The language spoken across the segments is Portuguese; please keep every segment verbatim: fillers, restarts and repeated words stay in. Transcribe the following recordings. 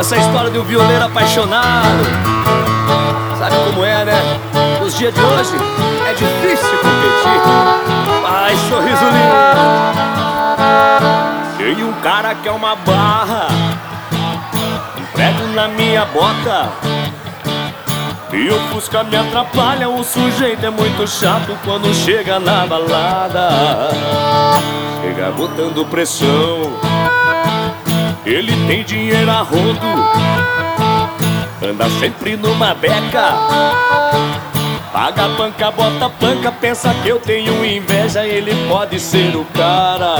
Essa história de um violeiro apaixonado, sabe como é, né? Nos dias de hoje é difícil competir. Ai, sorriso lindo. Tem um cara que é uma barra, um prego na minha bota, e o Fusca me atrapalha. O sujeito é muito chato quando chega na balada. Chega botando pressão, ele tem dinheiro a rodo, anda sempre numa beca. Paga panca, bota panca, pensa que eu tenho inveja. Ele pode ser o cara,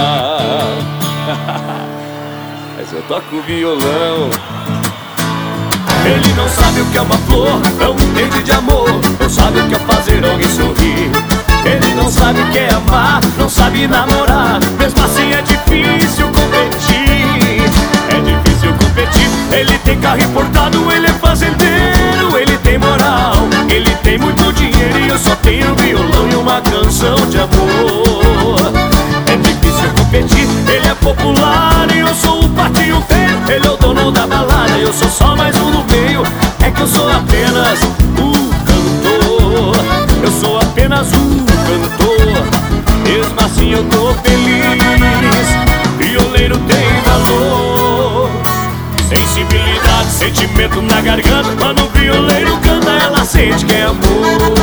mas eu toco violão. Ele não sabe o que é uma flor, não entende de amor, não sabe o que é fazer alguém sorrir. Ele não sabe o que é amar, não sabe namorar, mesmo assim é difícil competir. É difícil competir. Ele tem carro importado, ele é fazendeiro, ele tem moral, ele tem muito dinheiro, e eu só tenho violão e uma canção de amor. É difícil competir. Ele é popular e eu sou o patinho feio. Ele é o dono da balada e eu sou só mais um no meio. É que eu sou apenas o cantor, eu sou apenas o cantor. Mesmo assim eu tô feliz. Violeiro tem valor, sensibilidade, sentimento na garganta. Quando o violeiro canta, ela sente que é amor.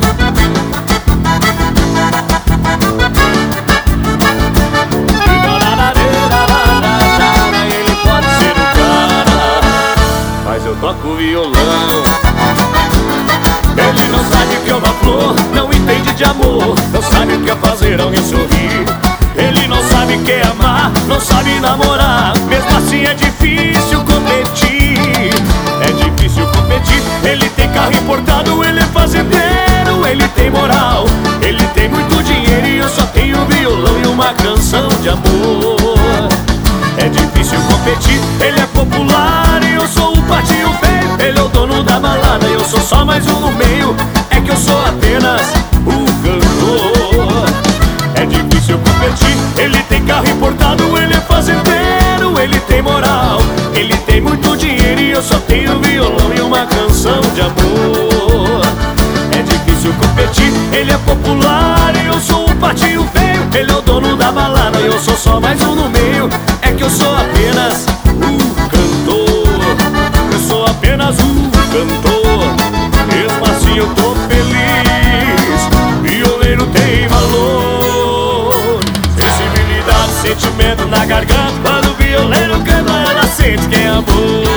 Ele pode ser o cara, mas eu toco violão. Ele não sabe o que é uma flor, não entende de amor, não sabe o que é fazer alguém sorrir. Ele não sabe o que é amar, não sabe namorar, mesmo assim é difícil competir. É difícil competir. Ele tem carro importado, ele é fazendeiro, ele tem moral, ele tem muito dinheiro, e eu só tenho violão e uma canção de amor. É difícil competir. Ele é popular e eu sou o patinho feio. Ele é o dono da balada e eu sou só mais um no meio. É que eu sou apenas o cantor. É difícil competir. Ele tem carro importado, ele é fazendeiro, ele tem moral, ele tem muito dinheiro, e eu só tenho violão e uma canção de amor. É difícil competir. Ele é popular e eu sou o patinho feio. Ele é o dono da balada e eu sou só mais um no meio. É que eu sou apenas o cantor, eu sou apenas o cantor. Mesmo assim eu tô feliz. Violeiro tem valor, sensibilidade, sentimento na garganta. Quando o violeiro canta, ela sente que é amor.